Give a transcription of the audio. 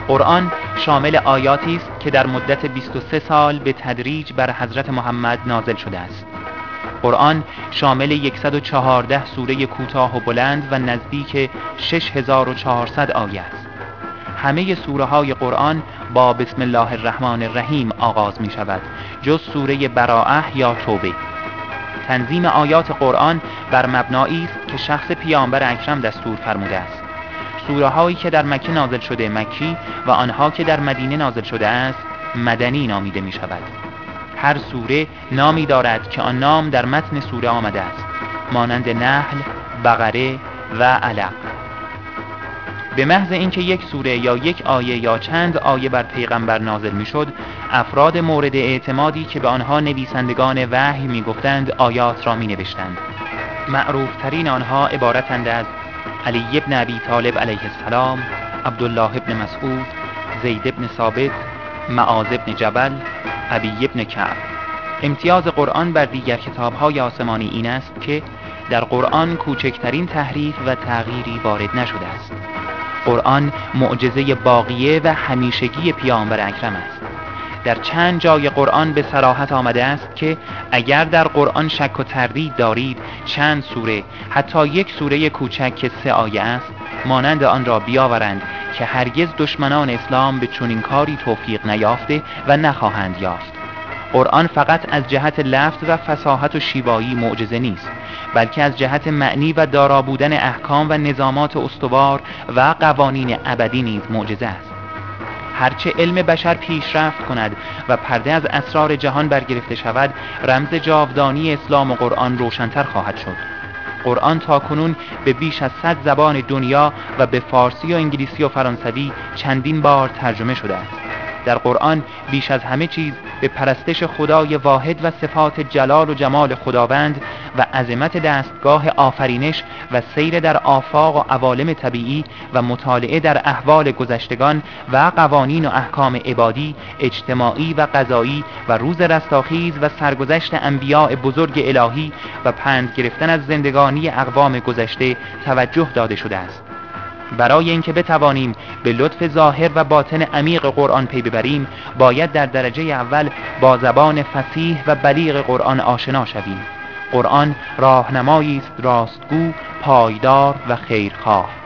قرآن شامل آیاتی است که در مدت 23 سال به تدریج بر حضرت محمد نازل شده است. قرآن شامل 114 سوره کوتاه و بلند و نزدیک 6400 آیه است. همه سوره های قرآن با بسم الله الرحمن الرحیم آغاز می شود جز سوره براءه یا توبه. تنظیم آیات قرآن بر مبنایی است که شخص پیامبر اکرم دستور فرموده است. سوره هایی که در مکه نازل شده مکی و آنها که در مدینه نازل شده است مدنی نامیده می شود. هر سوره نامی دارد که آن نام در متن سوره آمده است، مانند نحل، بقره و علق. به محض اینکه یک سوره یا یک آیه یا چند آیه بر پیغمبر نازل میشد، افراد مورد اعتمادی که به آنها نویسندگان وحی میگفتند آیات را می نوشتند. معروف ترین آنها عبارتند از علی ابن ابی طالب علیه السلام، عبدالله ابن مسعود، زید ابن ثابت، معاذ ابن جبل، ابی ابن کعب. امتیاز قرآن بر دیگر کتاب‌های آسمانی این است که در قرآن کوچکترین تحریف و تغییری وارد نشده است. قرآن معجزه باقیه و همیشگی پیامبر اکرم است. در چند جای قرآن به صراحت آمده است که اگر در قرآن شک و تردید دارید، چند سوره، حتی یک سوره کوچک که 3 آیه است، مانند آن را بیاورند که هرگز دشمنان اسلام به چنین کاری توفیق نیافته و نخواهند یافت. قرآن فقط از جهت لفظ و فصاحت و شیوایی معجزه نیست، بلکه از جهت معنی و دارا بودن احکام و نظامات استوار و قوانین ابدی نیز معجزه است. هرچه علم بشر پیشرفت کند و پرده از اسرار جهان برگرفته شود، رمز جاودانی اسلام و قرآن روشن‌تر خواهد شد. قرآن تاکنون به بیش از 100 زبان دنیا و به فارسی و انگلیسی و فرانسوی چندین بار ترجمه شده است. در قرآن بیش از همه چیز به پرستش خدای واحد و صفات جلال و جمال خداوند و عظمت دستگاه آفرینش و سیر در آفاق و عوالم طبیعی و مطالعه در احوال گذشتگان و قوانین و احکام عبادی، اجتماعی و قضایی و روز رستاخیز و سرگذشت انبیاء بزرگ الهی و پند گرفتن از زندگانی اقوام گذشته توجه داده شده است. برای اینکه بتوانیم به لطف ظاهر و باطن عمیق قرآن پی ببریم، باید در درجه اول با زبان فصیح و بلیغ قرآن آشنا شویم. قرآن راهنمایی است راستگو، پایدار و خیرخواه.